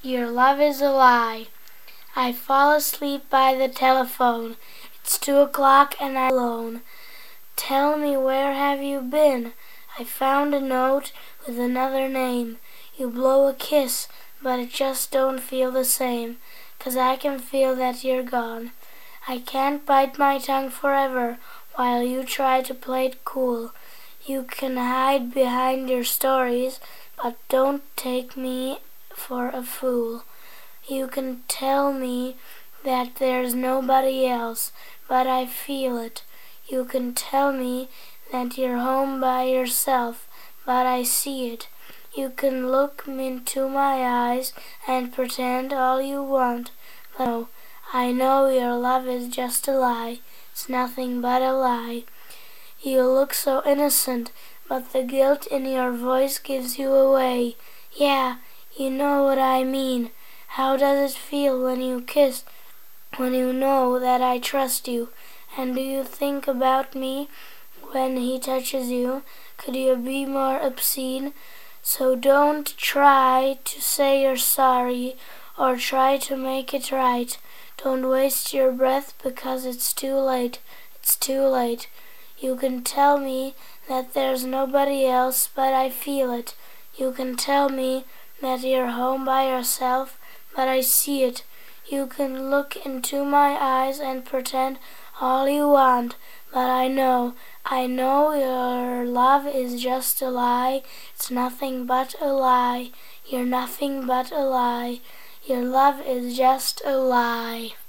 Your love is a lie. I fall asleep by the telephone. It's 2 o'clock and I'm alone. Tell me, where have you been? I found a note with another name. You blow a kiss, but it just don't feel the same, 'cause I can feel that you're gone. I can't bite my tongue forever while you try to play it cool. You can hide behind your stories, but don't take me for a fool. You can tell me that there's nobody else, but I feel it. You can tell me that you're home by yourself, but I see it. You can look into my eyes and pretend all you want, but no, I know your love is just a lie. It's nothing but a lie. You look so innocent, but the guilt in your voice gives you away. Yeah, you know what I mean. How does it feel when you kiss, when you know that I trust you? And do you think about me when he touches you? Could you be more obscene? So don't try to say you're sorry or try to make it right. Don't waste your breath because it's too late. It's too late. You can tell me that there's nobody else, but I feel it. You can tell me that you're home by yourself, but I see it. You can look into my eyes and pretend all you want, but I know your love is just a lie. It's nothing but a lie. You're nothing but a lie. Your love is just a lie.